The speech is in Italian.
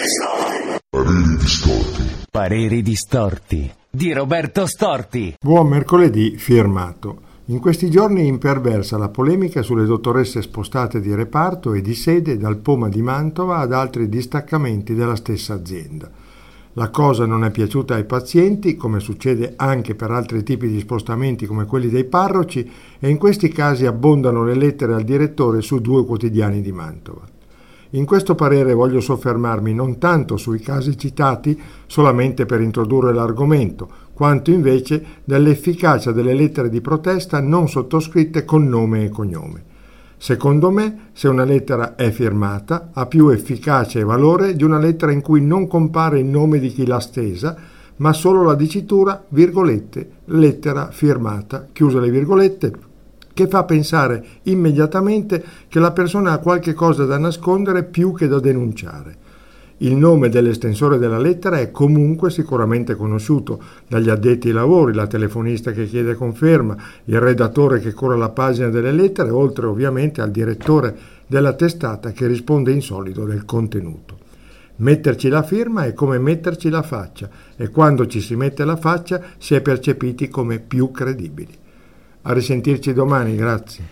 Pareri distorti. Pareri distorti di Roberto Storti. Buon mercoledì firmato. In questi giorni imperversa la polemica sulle dottoresse spostate di reparto e di sede dal Poma di Mantova ad altri distaccamenti della stessa azienda. La cosa non è piaciuta ai pazienti, come succede anche per altri tipi di spostamenti come quelli dei parroci, e in questi casi abbondano le lettere al direttore su 2 quotidiani di Mantova. In questo parere voglio soffermarmi non tanto sui casi citati solamente per introdurre l'argomento, quanto invece dell'efficacia delle lettere di protesta non sottoscritte con nome e cognome. Secondo me, se una lettera è firmata, ha più efficacia e valore di una lettera in cui non compare il nome di chi l'ha stesa, ma solo la dicitura, virgolette, lettera firmata, chiuse le virgolette, che fa pensare immediatamente che la persona ha qualche cosa da nascondere più che da denunciare. Il nome dell'estensore della lettera è comunque sicuramente conosciuto dagli addetti ai lavori, la telefonista che chiede conferma, il redattore che cura la pagina delle lettere, oltre ovviamente al direttore della testata che risponde in solido del contenuto. Metterci la firma è come metterci la faccia e quando ci si mette la faccia si è percepiti come più credibili. A risentirci domani, grazie.